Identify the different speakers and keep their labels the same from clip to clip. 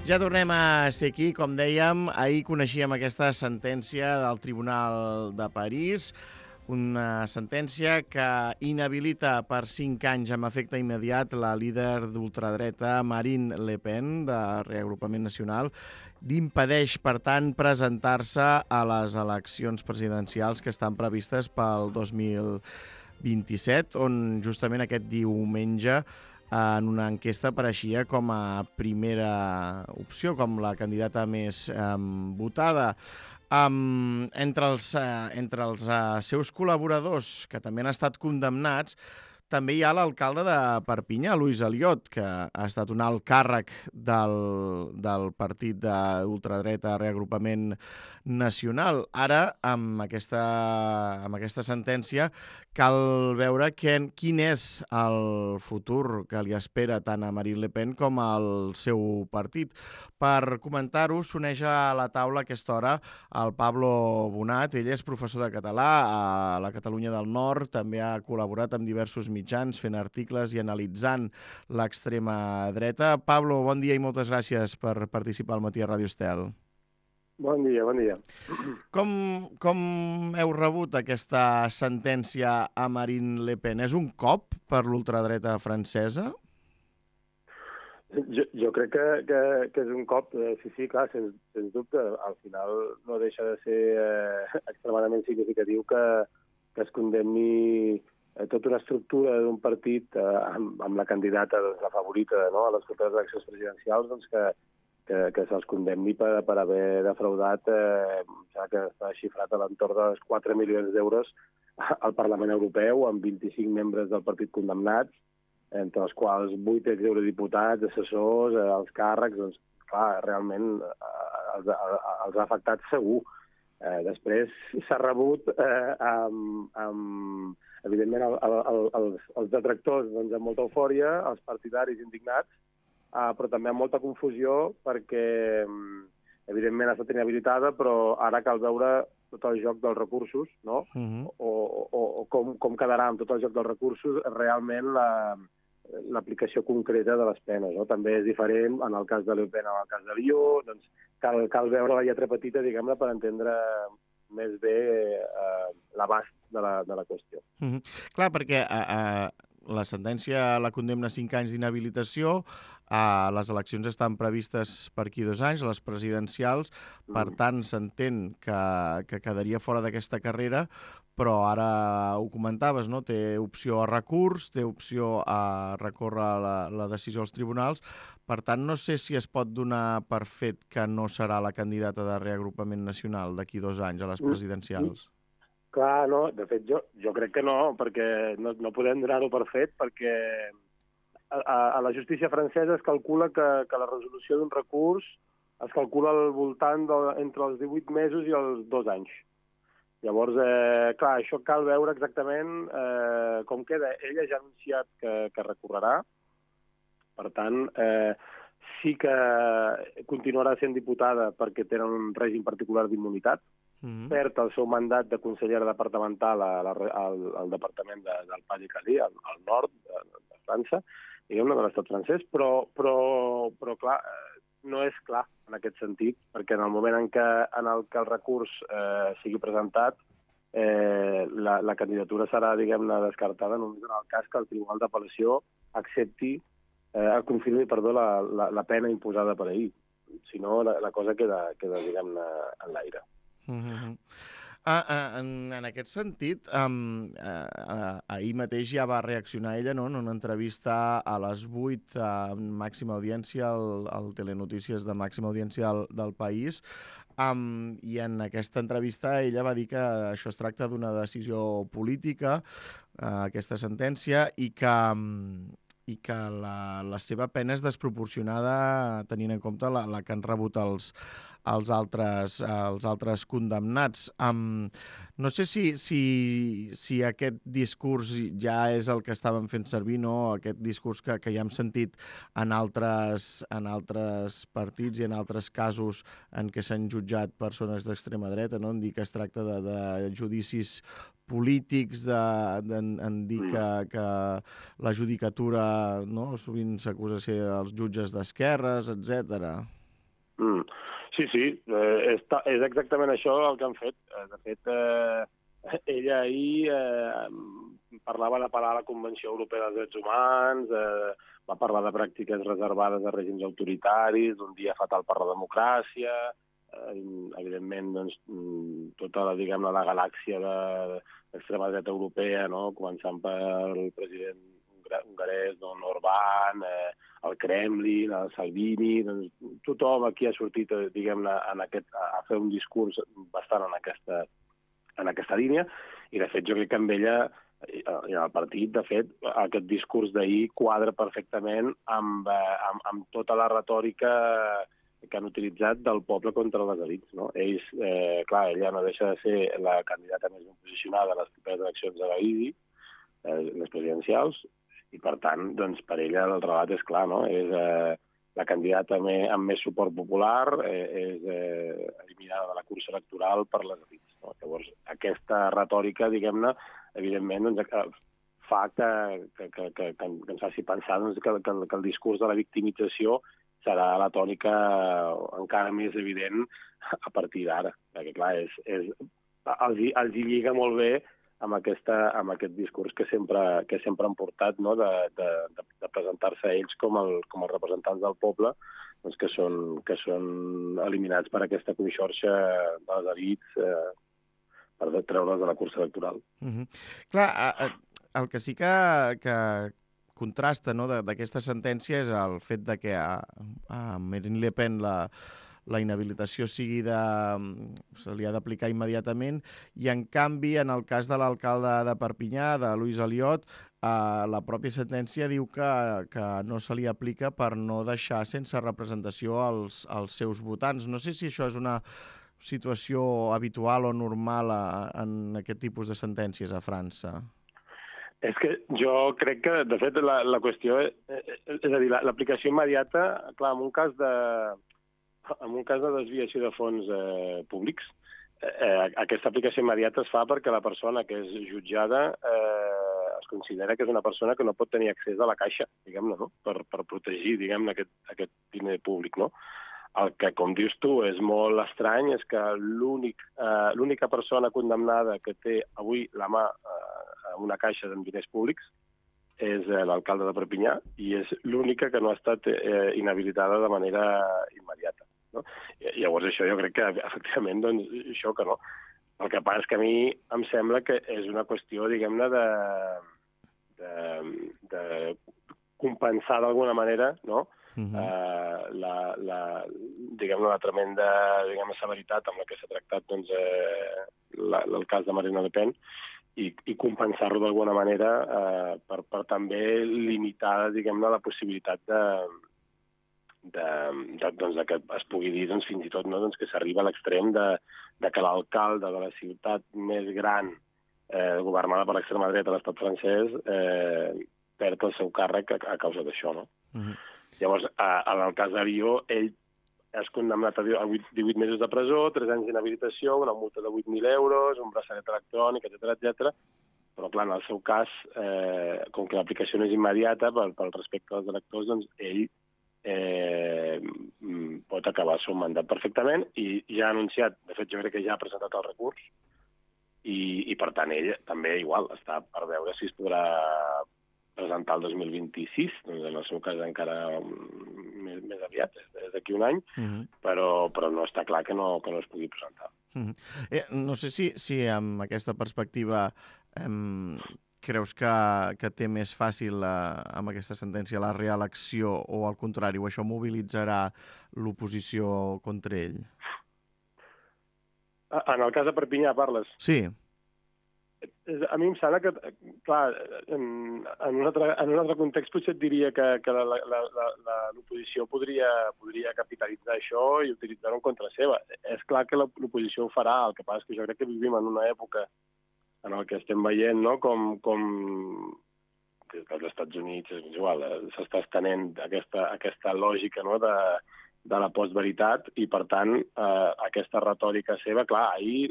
Speaker 1: Ja tornem a ser aquí, com dèiem. Ahir coneixíem aquesta sentència del Tribunal de París, una sentència que inhabilita per 5 anys amb efecte immediat la líder d'ultradreta Marine Le Pen, de Reagrupament Nacional, l'impedeix, per tant, presentar-se a les eleccions presidencials que estan previstes pel 2027, on justament aquest diumenge en una enquesta apareixia com a primera opció, com la candidata més votada. Entre els seus col·laboradors, que també han estat condemnats, també hi ha l'alcalde de Perpinyà, Luis Aliot, que ha estat un alt càrrec del partit d'ultradreta Reagrupament Nacional. Ara, amb aquesta sentència, cal veure quin és el futur que li espera tant a Marine Le Pen com al seu partit. Per comentar-ho, s'uneix a la taula a aquesta hora el Pablo Bonat. Ell és professor de català a la Catalunya del Nord, també ha col·laborat amb diversos mitjans fent articles i analitzant l'extrema dreta. Pablo, bon dia i moltes gràcies per participar al Matí a Ràdio Estel.
Speaker 2: Bon dia, bon dia.
Speaker 1: Com heu rebut aquesta sentència a Marine Le Pen? És un cop per l'ultradreta francesa?
Speaker 2: Jo crec que és un cop, sí, clar, sens dubte. Al final no deixa de ser extremadament significatiu que es condemni tota una estructura d'un partit amb la candidata, la favorita, no?, a les properes eleccions presidencials, doncs que se'ls condemni per haver defraudat, que està xifrat a l'entorn dels 4 milions d'euros al Parlament Europeu, amb 25 membres del partit condemnats, entre els quals 8 exeurodiputats, assessors, els càrrecs, doncs, clar, realment els ha afectat segur. Després s'ha rebut, evidentment, els detractors doncs, amb molta eufòria, els partidaris indignats, però també amb molta confusió perquè, evidentment, ha estat inhabilitada, però ara cal veure tot el joc dels recursos, no? O com quedarà amb tot el joc dels recursos realment l'aplicació concreta de les penes, no? També és diferent en el cas de Le Pen, en el cas de Lió, doncs cal veure la lletra petita, diguem-ne, per entendre més bé l'abast de la qüestió.
Speaker 1: Clar, perquè la sentència la condemna a 5 anys d'inhabilitació, les eleccions estan previstes per aquí 2 anys, les presidencials, per tant s'entén que quedaria fora d'aquesta carrera, però ara ho comentaves, no? Té opció a recurs, té opció a recórrer la decisió als tribunals, per tant no sé si es pot donar per fet que no serà la candidata de Reagrupament Nacional d'aquí 2 anys a les presidencials.
Speaker 2: Clar, no, de fet jo crec que no, perquè no podem donar-ho per fet, perquè a la justícia francesa es calcula que la resolució d'un recurs es calcula al voltant entre els 18 mesos i els 2 anys. Llavors, clar, això cal veure exactament com queda. Ella ja ha anunciat que recorrerà, per tant, sí que continuarà sent diputada perquè té un règim particular d'immunitat, perd el seu mandat de consellera departamental al departament del Pas i Calais, al nord de França, diguem-ne, de l'estat francès, però clar, no és clar en aquest sentit, perquè en el moment en què el recurs sigui presentat, la candidatura serà, diguem-ne, descartada només en el cas que el Tribunal d'Apel·lació confirmi la pena imposada per ahir. Si no, la cosa queda diguem-ne, en l'aire.
Speaker 1: En aquest sentit, ahir mateix ja va reaccionar ella, no?, en una entrevista a les 8 en màxima audiència, al Telenotícies de màxima audiència del País, i en aquesta entrevista ella va dir que això es tracta d'una decisió política, aquesta sentència, i que la seva pena és desproporcionada tenint en compte la que han rebut els altres condemnats. No sé si aquest discurs ja és el que estàvem fent servir, no? Aquest discurs que ja hem sentit en altres partits i en altres casos en què s'han jutjat persones d'extrema dreta, no? En dir que es tracta de judicis polítics, en dir que la judicatura, no?, sovint s'acusa de ser els jutges d'esquerres, etc.
Speaker 2: Sí, és exactament això el que han fet. De fet, ella ahir parlava d'apel·lar a la Convenció Europea dels Drets Humans, va parlar de pràctiques reservades a règims autoritaris, d'un dia fatal per la democràcia, evidentment, doncs, tota la, diguem-ne, la galàxia de l'extrema dreta europea, no? Començant pel president hongarès, Orbán, el Kremlin, el Salvini, doncs, tothom aquí ha sortit, diguem-ne, a fer un discurs bastant en aquesta línia, i de fet jo crec que amb ella, el partit, de fet, aquest discurs d'ahir quadra perfectament amb tota la retòrica que han utilitzat del poble contra les elits, no? Ells, clar, ella no deixa de ser la candidata més ben posicionada a les properes eleccions de l'IDI, les presidencials, i per tant, doncs, per ella el relat és clar, no? És la candidata amb més suport popular, és eliminada de la cursa electoral per les elits, no? Llavors, aquesta retòrica, diguem-ne, evidentment, doncs, fa que ens faci pensar, doncs, que el discurs de la victimització serà la tònica encara més evident a partir d'ara. Perquè, clar, els hi lliga molt bé amb aquest discurs que sempre han portat, no? de presentar-se a ells com els representants del poble, doncs que són eliminats per aquesta conxorxa de les elits per treure's de la cursa electoral.
Speaker 1: Clar, el que sí que contrasta, no, d'aquesta sentència és el fet de que a Marine Le Pen la inhabilitació se li ha d'aplicar immediatament, i en canvi, en el cas de l'alcalde de Perpinyà, de Louis Alliot, la pròpia sentència diu que no se li aplica per no deixar sense representació als seus votants. No sé si això és una situació habitual o normal en aquest tipus de sentències a França.
Speaker 2: És que jo crec que, de fet, la qüestió és a dir, l'aplicació immediata, clar, en un cas de desviació de fons públics, aquesta aplicació immediata es fa perquè la persona que és jutjada es considera que és una persona que no pot tenir accés a la caixa, diguem-ne, no? Per protegir, diguem-ne, aquest diner públic, no? El que, com dius tu, és molt estrany és que l'única persona condemnada que té avui la mà a una caixa amb diners públics és l'alcalde de Perpinyà, i és l'única que no ha estat inhabilitada de manera immediata, no? Llavors això jo crec que efectivament doncs, xoca, no? El que passa és que a mi em sembla que és una qüestió, diguem-ne, de compensar d'alguna manera, no? Diguem-ne, la tremenda, diguem-ne, severitat amb la que s'ha tractat, doncs, el cas de Marine Le Pen, i compensar-lo d'alguna manera per també limitar, diguem-ne, la possibilitat de que es pugui dir, doncs, fins i tot, no, doncs, que s'arriba a l'extrem de que l'alcalde de la ciutat més gran governada per l'extrema dreta a l'estat francès perd el seu càrrec a causa d'això, no? Llavors, en el cas d'Arió, ell és condemnat a 18 mesos de presó, 3 anys d'inhabilitació, una multa de 8.000 euros, un braçalet electrònic, etc. Però, clar, en el seu cas, com que l'aplicació no és immediata pel respecte als electors, doncs ell pot acabar el seu mandat perfectament, i ja ha anunciat, de fet jo crec que ja ha presentat el recurs, i per tant ell també igual està per veure si es podrà presentar el 2026, doncs en el seu cas encara més aviat, és d'aquí un any, però no està clar que no es pugui presentar.
Speaker 1: No sé si amb aquesta perspectiva creus que té més fàcil amb aquesta sentència la reelecció, o al contrari, o això mobilitzarà l'oposició contra ell?
Speaker 2: En el cas de Perpinyà parles?
Speaker 1: Sí.
Speaker 2: A mi em sembla que, clar, en un altre context potser et diria que l'oposició podria capitalitzar això i utilitzar-ho en contra seva. És clar que l'oposició ho farà, el que passa és que jo crec que vivim en una època en què estem veient, no, com des dels Estats Units, és igual, s'està estenent aquesta lògica, no, de la postveritat, i per tant aquesta retòrica seva, clar, ahir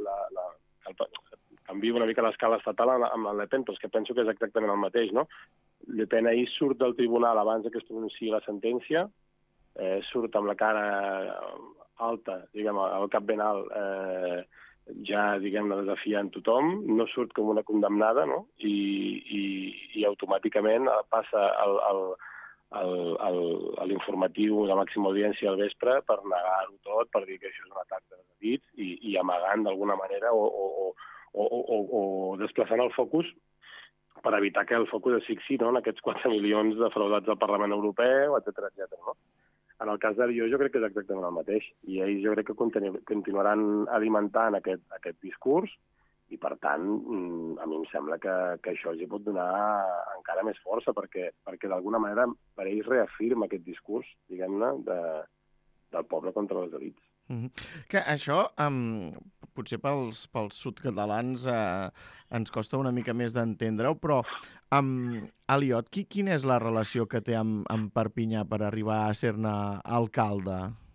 Speaker 2: canvio una mica l'escala estatal amb el Le Pen, però és que penso que és exactament el mateix, no? Le Pen ahir surt del tribunal abans que es pronunciï la sentència, surt amb la cara alta, diguem, el cap ben alt, ja, diguem-ne, desafiant tothom, no surt com una condemnada, no? I automàticament passa a l'informatiu de màxima audiència al vespre per negar-ho tot, per dir que això és un atac de desdits i amagant d'alguna manera o desplaçant el focus per evitar que el focus es fixi, no?, en aquests 4 milions defraudats del Parlament Europeu, etcètera, no? En el cas d'Alió jo crec que és exactament el mateix. I ells jo crec que continuaran alimentant aquest discurs i, per tant, a mi em sembla que això els pot donar encara més força perquè d'alguna manera per ells reafirma aquest discurs, diguem-ne, del poble contra les elites.
Speaker 1: Que això, potser pels sud-catalans ens costa una mica més d'entendre-ho, però Aliot, quina és la relació que té amb Perpinyà per arribar a ser-ne alcalde?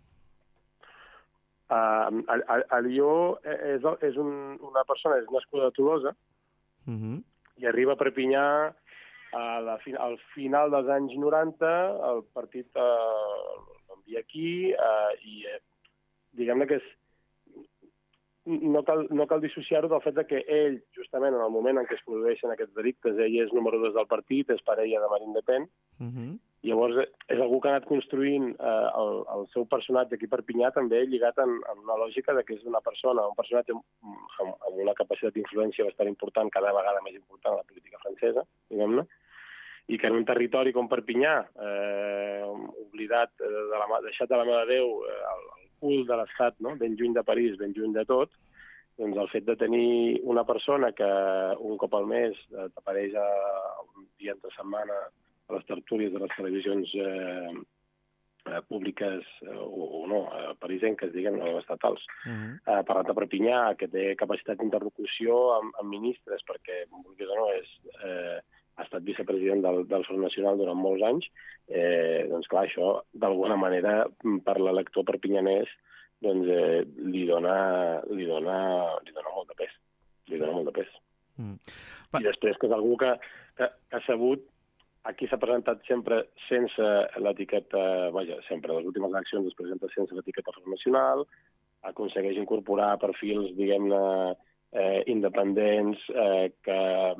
Speaker 2: Alió és una persona, és nascuda a Tolosa, i arriba a Perpinyà al final dels anys 90, el partit l'envia aquí i diguem-ne que no cal dissociar-ho del fet que ell, justament en el moment en què es produeixen aquests delictes, ell és número 2 del partit, és parella de Marine Le Pen, i llavors és algú que ha anat construint el seu personatge aquí a Perpinyà també lligat en una lògica que és un personatge amb una capacitat d'influència bastant important, cada vegada més important a la política francesa, diguem-ne, i que en un territori com Perpinyà, oblidat, deixat de la mà de Déu, el cul de l'Estat, no?, ben lluny de París, ben lluny de tot, doncs el fet de tenir una persona que un cop al mes t'apareix un dia entre setmana a les tertúlies de les televisions públiques o no, parisenques, diguem, o estatals, parlant de Perpinyà, que té capacitat d'interlocució amb ministres, perquè, vulguis o no, ha estat vicepresident del Front Nacional durant molts anys, doncs clar, això d'alguna manera per l'elector perpinyanès doncs li dona molt de pes. Li dona molt de pes. I després que és algú que ha sabut, aquí s'ha presentat sempre sense l'etiqueta, sempre, les últimes eleccions es presenta sense l'etiqueta Front Nacional, aconsegueix incorporar perfils, diguem-ne, independents que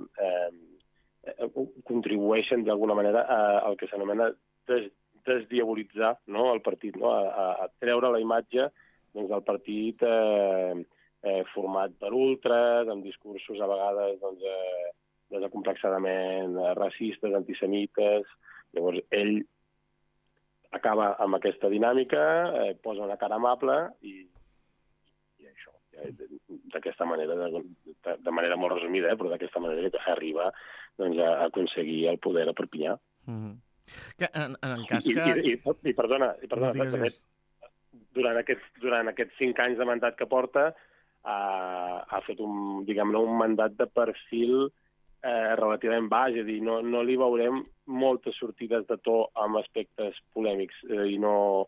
Speaker 2: contribueixen d'alguna manera al que s'anomena desdiabolitzar, no?, el partit, no?, a treure la imatge del partit format per ultres, amb discursos a vegades desacomplexadament racistes, antisemites. Llavors ell acaba amb aquesta dinàmica, posa una cara amable i això, d'aquesta manera, de manera molt resumida, però d'aquesta manera que arriba a aconseguir el poder a Perpinyà.
Speaker 1: Que en cas que...
Speaker 2: I perdona, durant aquests 5 anys de mandat que porta ha fet un mandat de perfil relativament baix, és a dir, no li veurem moltes sortides de to amb aspectes polèmics i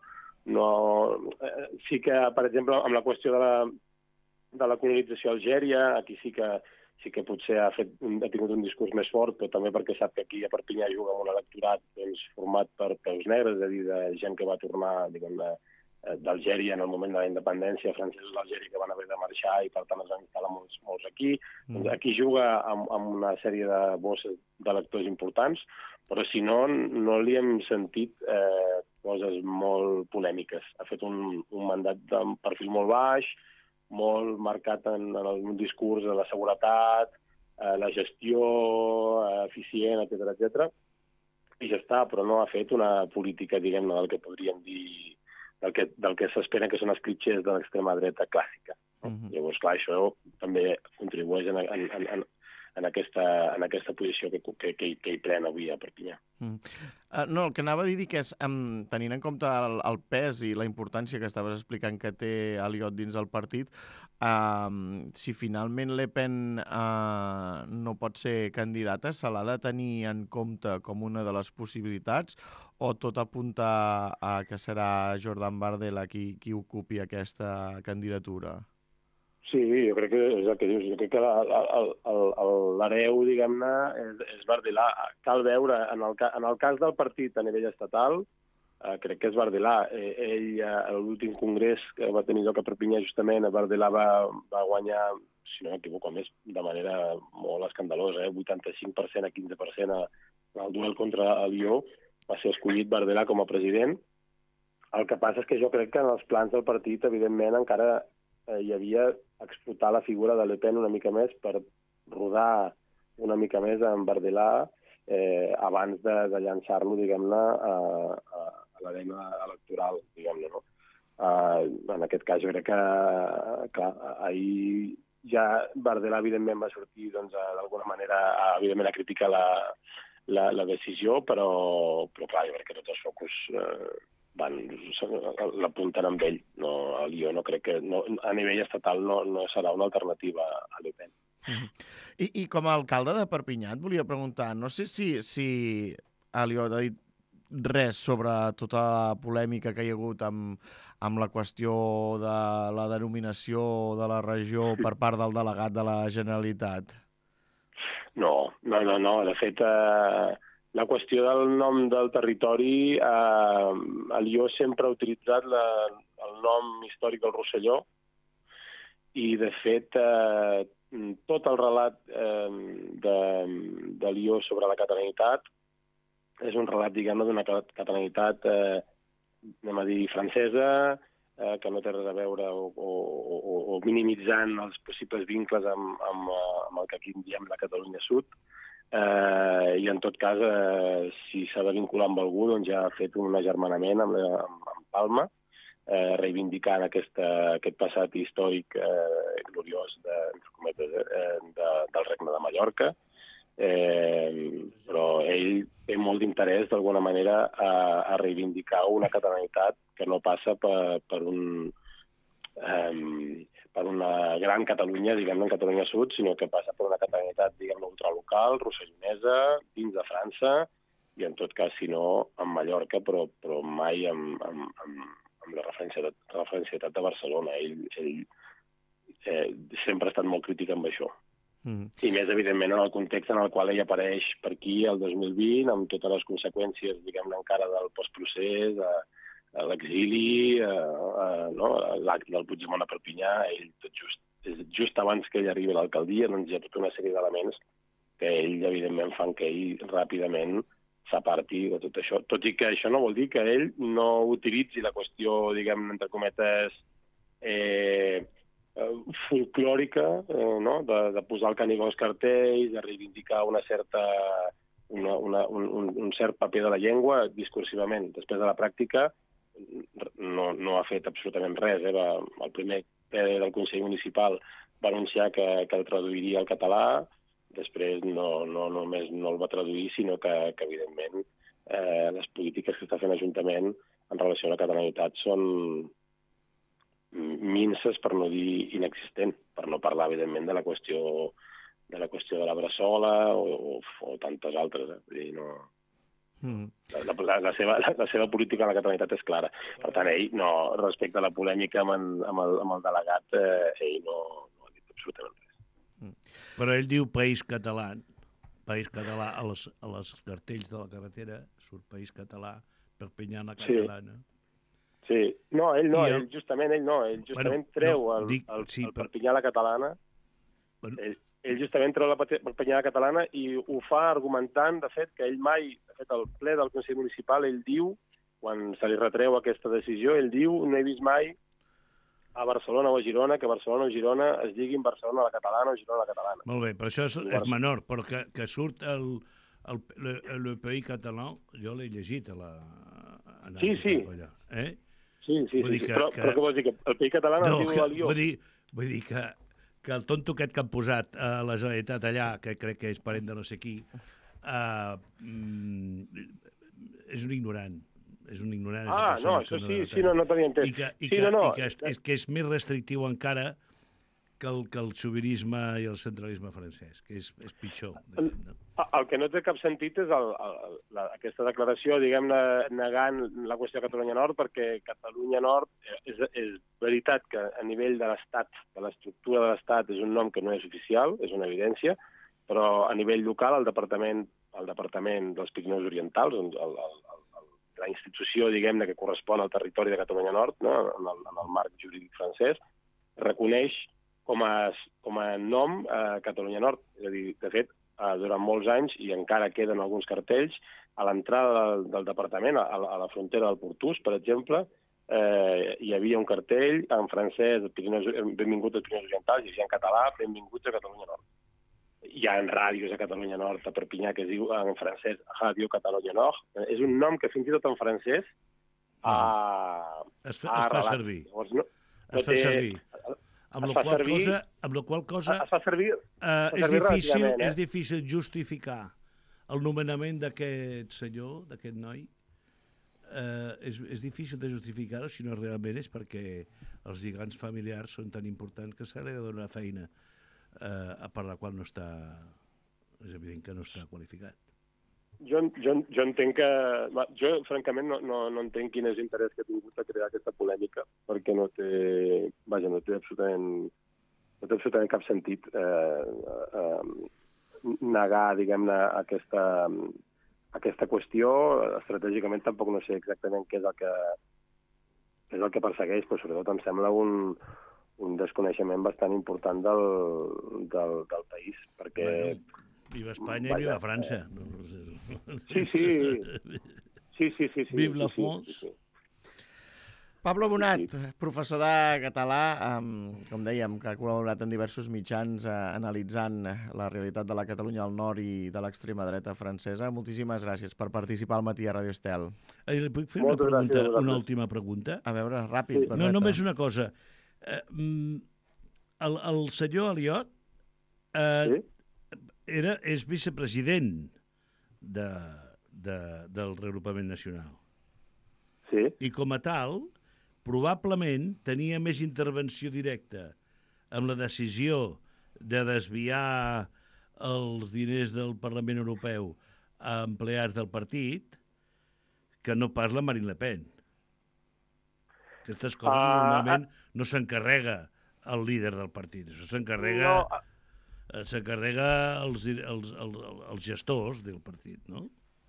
Speaker 2: sí que, per exemple, amb la qüestió de la colonització a Algèria, aquí sí que potser ha tingut un discurs més fort, però també perquè sap que aquí a Perpinyà juga amb un electorat format per peus negres, és a dir, de gent que va tornar, diguem-ne, d'Algèria en el moment de la independència, francesos d'Algèria que van haver de marxar i per tant es van instal·lar molts aquí. Doncs aquí juga amb una sèrie de bosses d'electors importants, però si no li hem sentit coses molt polèmiques. Ha fet un mandat de perfil molt baix, molt marcat en el discurs de la seguretat, la gestió eficient, etcètera, i ja està, però no ha fet una política, diguem-ne, del que podríem dir, del que s'espera que són els clitxers de l'extrema dreta clàssica. Llavors, clar, això també contribueix en aquesta posició que hi pren avui a Perpinyà.
Speaker 1: No, el que anava a dir que és, tenint en compte el pes i la importància que estaves explicant que té Aliot dins el partit, si finalment Le Pen no pot ser candidata, se l'ha de tenir en compte com una de les possibilitats o tot apunta a que serà Jordan Bardella qui ocupi aquesta candidatura?
Speaker 2: Sí, jo crec que és el que dius. Jo crec que l'hereu, diguem-ne, és Bardella. Cal veure, en el cas del partit a nivell estatal, crec que és Bardelà. Ell, a l'últim congrés que va tenir lloc a Perpinyà, justament, Bardelà va guanyar, si no m'equivoco, més de manera molt escandalosa, 85% a 15% en el duel contra el Lió. Va ser escollit Bardelà com a president. El que passa és que jo crec que en els plans del partit, evidentment, encara hi havia explotar la figura de Le Pen una mica més per rodar una mica més en Bardelà abans de llançar-lo, diguem-ne, a l'arena electoral, diguem-ne, no? En aquest cas, jo crec que, clar, ahir ja Bardelà, evidentment, va sortir, doncs, d'alguna manera, evidentment, a criticar la decisió, però clar, jo crec que tots els focus l'apunten amb ell. No, jo no crec que a nivell estatal no serà una alternativa a Le Pen.
Speaker 1: I com a alcalde de Perpinyà et volia preguntar, no sé si Aliot ha dit res sobre tota la polèmica que hi ha hagut amb la qüestió de la denominació de la regió per part del delegat de la Generalitat.
Speaker 2: No. De fet, la qüestió del nom del territori, el Lió sempre ha utilitzat el nom històric del Rosselló i, de fet, tot el relat de Lió sobre la catalanitat és un relat, diguem-ne, d'una catalanitat, anem a dir, francesa, que no té res a veure o minimitzant els possibles vincles amb el que aquí en diem la Catalunya Sud. I en tot cas, si s'ha de vincular amb algú, doncs ja ha fet un agermanament amb Palma, reivindicant aquest passat històric gloriós del Regne de Mallorca. Però ell té molt d'interès, d'alguna manera, a reivindicar una catalanitat que no passa per una gran Catalunya, diguem-ne, en Catalunya Sud, sinó que passa per una catalanitat, diguem-ne, ultralocal, rossellonesa, dins de França, i en tot cas, si no, amb Mallorca, però mai amb la referencialitat de Barcelona. Ell sempre ha estat molt crític amb això. I més, evidentment, en el context en el qual ell apareix per aquí el 2020, amb totes les conseqüències, diguem-ne, encara del postprocés, l'exili, l'acte del Puigdemont a Perpinyà, ell just abans que ell arribi a l'alcaldia, doncs hi ha tota una sèrie d'elements que ell, evidentment, fan que ell ràpidament s'aparti de tot això. Tot i que això no vol dir que ell no utilitzi la qüestió, diguem-ne, entre cometes, folclòrica, no? De posar el Canigó als cartells, de reivindicar un cert paper de la llengua discursivament. Després de la pràctica no ha fet absolutament res. El primer ple del Consell Municipal va anunciar que el traduiria al català, després no només no el va traduir, sinó que evidentment, les polítiques que està fent l'Ajuntament en relació a la catalanitat són minces, per no dir inexistent, per no parlar, evidentment, de la qüestió de la Bressola o tantes altres. La seva política a la catalanitat és clara. Per tant, ell, respecte a la polèmica amb el delegat, ell no ha dit absolutament res.
Speaker 3: Però ell diu País Català a les cartells de la carretera, surt País Català, Perpinyà catalana.
Speaker 2: Sí, ell justament treu el Perpinyà la catalana, ell justament treu la Perpinyà la catalana i ho fa argumentant, de fet, que ell mai, de fet, al ple del Consell Municipal, ell diu, quan se li retreu aquesta decisió, ell diu, no he vist mai a Barcelona o a Girona, que Barcelona o Girona es diguin Barcelona la catalana o Girona la catalana.
Speaker 3: Molt bé, però això és menor, però que surt el País Català, jo l'he llegit a la...
Speaker 2: Sí. Sí. Però què vols dir? Que el País Català no diu a Lió?
Speaker 3: Vull dir que el tonto aquest que han posat a la Generalitat allà, que crec que és parent de no sé qui, és un ignorant.
Speaker 2: Això sí, no t'havia entès.
Speaker 3: I que és més restrictiu encara que el sobirisme i el centralisme francès, que és pitjor.
Speaker 2: El que no té cap sentit és aquesta declaració, diguem-ne, negant la qüestió de Catalunya Nord, perquè Catalunya Nord és veritat que a nivell de l'Estat, de l'estructura de l'Estat, és un nom que no és oficial, és una evidència, però a nivell local el Departament dels Pirineus Orientals, el la institució, diguem-ne, que correspon al territori de Catalunya Nord, no? en el marc jurídic francès, reconeix com a nom Catalunya Nord. És a dir, de fet, durant molts anys, i encara queden alguns cartells, a l'entrada del departament, a la frontera del Portús, per exemple, hi havia un cartell en francès, benvinguts als Pirineus Orientals, i hi havia en català, benvinguts a Catalunya Nord. Hi ha ràdios a Catalunya Nord, a Perpinyà, que es diu en francès Radio Catalunya Nord. És un nom que fins i tot en francès
Speaker 3: es fa servir.
Speaker 2: Llavors,
Speaker 3: es fa servir. Amb la qual cosa
Speaker 2: es fa servir
Speaker 3: és difícil justificar el nomenament d'aquest senyor, d'aquest noi. És difícil de justificar-ho, si no realment és perquè els lligams familiars són tan importants que se li ha de donar feina per la qual no està... És evident que no està qualificat.
Speaker 2: Jo entenc que... Jo, francament, no entenc quin és l'interès que ha tingut a crear aquesta polèmica, perquè no té absolutament cap sentit negar, diguem-ne, aquesta qüestió. Estratègicament tampoc no sé exactament què és el que persegueix, però sobretot em sembla un desconeixement bastant important del país, perquè...
Speaker 3: Bueno, viva Espanya i viva França.
Speaker 2: Sí.
Speaker 3: Vive la France.
Speaker 2: Sí.
Speaker 1: Pablo Bonat, professor de català, com dèiem, que ha col·laborat en diversos mitjans analitzant la realitat de la Catalunya al nord i de l'extrema dreta francesa. Moltíssimes gràcies per participar al Matí a Radio Estel.
Speaker 3: Puc fer una última pregunta?
Speaker 1: A veure, ràpid.
Speaker 2: Sí.
Speaker 3: No, només una cosa. El senyor Aliot és vicepresident del reagrupament nacional.
Speaker 2: Sí.
Speaker 3: I com a tal, probablement tenia més intervenció directa amb la decisió de desviar els diners del Parlament Europeu a empleats del partit que no pas la Marine Le Pen. Aquestes coses normalment no s'encarrega el líder del partit, això s'encarrega... s'encarrega els gestors del partit, no?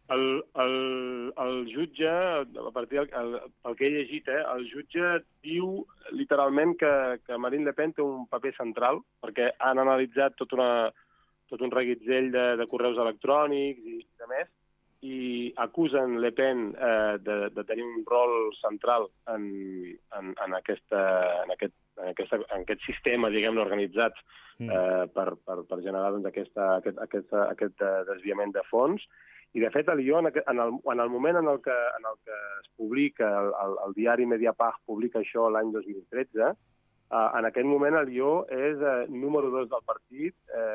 Speaker 2: El jutge, a partir del que he llegit, el jutge diu literalment que Marine Le Pen té un paper central, perquè han analitzat tot un reguitzell de correus electrònics i de més, i acusen Le Pen de tenir un rol central en aquest sistema, diguem-ne, organitzat per generar doncs, aquest desviament de fons. I, de fet, el Lió, en el moment en el que es publica, el diari Mediapart publica això l'any 2013, en aquest moment el Lió és número 2 del partit,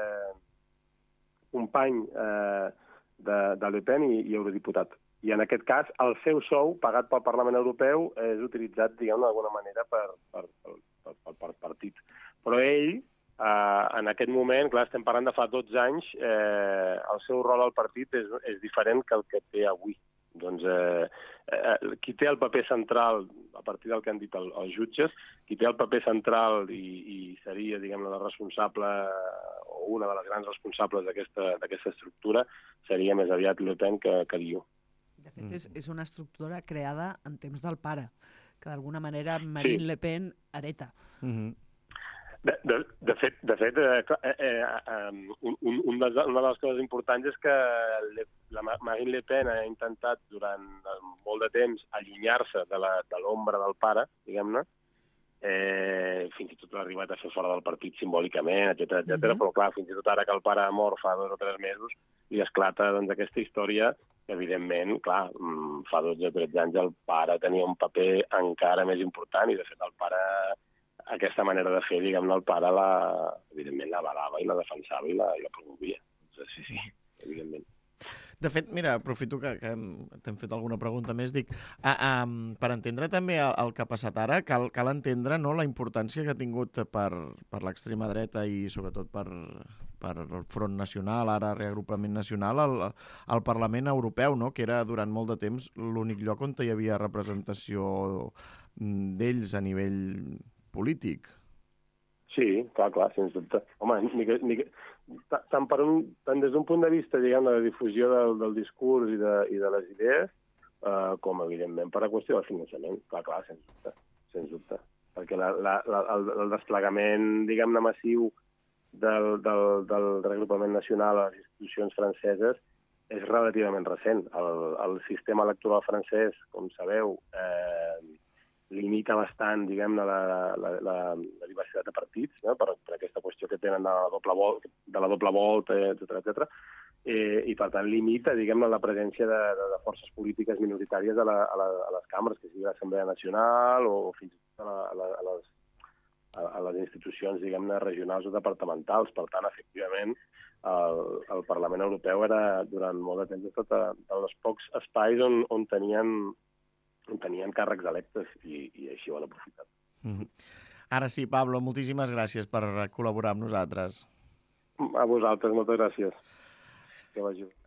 Speaker 2: company de Le Pen i eurodiputat. I en aquest cas, el seu sou, pagat pel Parlament Europeu, és utilitzat, diguem-ne, d'alguna manera per partit. Però ell, en aquest moment, clar, estem parlant de fa 12 anys, el seu rol al partit és diferent que el que té avui. Doncs qui té el paper central, a partir del que han dit els jutges, qui té el paper central i seria, diguem-ne, la responsable o una de les grans responsables d'aquesta estructura seria més aviat Le Pen que Lió.
Speaker 4: De fet, és una estructura creada en temps del pare, que d'alguna manera Marine Le Pen hereta.
Speaker 2: De fet, una de les coses importants és que la Marine Le Pen ha intentat durant molt de temps allunyar-se de l'ombra del pare, diguem-ne, fins i tot l'ha arribat a fer fora del partit simbòlicament, etc. Però clar, fins i tot ara que el pare ha mort fa 2 o 3 mesos, li esclata doncs, aquesta història que, evidentment, clar, fa 12 o 13 anys el pare tenia un paper encara més important i, de fet, el pare, aquesta manera de fer, diguem-ne, el pare, evidentment, l'avalava i la defensava i la promovia. Sí, evidentment.
Speaker 1: De fet, mira, aprofito que t'hem fet alguna pregunta més. Dic, per entendre també el que ha passat ara, cal entendre, no, la importància que ha tingut per l'extrema dreta i sobretot per el Front Nacional, ara Reagrupament Nacional, al Parlament Europeu, no? Que era durant molt de temps l'únic lloc on hi havia representació d'ells a nivell polític.
Speaker 2: Sí, clar, sens dubte. Home, tant des d'un punt de vista, diguem, de la difusió del discurs i de les idees, com evidentment per a qüestió de finançament. Clar, sens dubte. Perquè el desplegament, diguem-ne, massiu del reagrupament nacional a les institucions franceses és relativament recent. El sistema electoral francès, com sabeu, limita bastant, diguem-ne, la diversitat de partits, no? per aquesta qüestió que tenen de la doble volta, etc. I per tant limita, diguem-ne, la presència de forces polítiques minoritàries a les cambres, que sigui l'Assemblea Nacional o fins i tot a les institucions, diguem-ne, regionals o departamentals. Per tant, efectivament, el Parlament Europeu era, durant molt de temps, dels pocs espais on tenien càrrecs electes i així ho han aprofitat.
Speaker 1: Ara sí, Pablo, moltíssimes gràcies per col·laborar amb nosaltres.
Speaker 2: A vosaltres, moltes gràcies. Que vagi bé.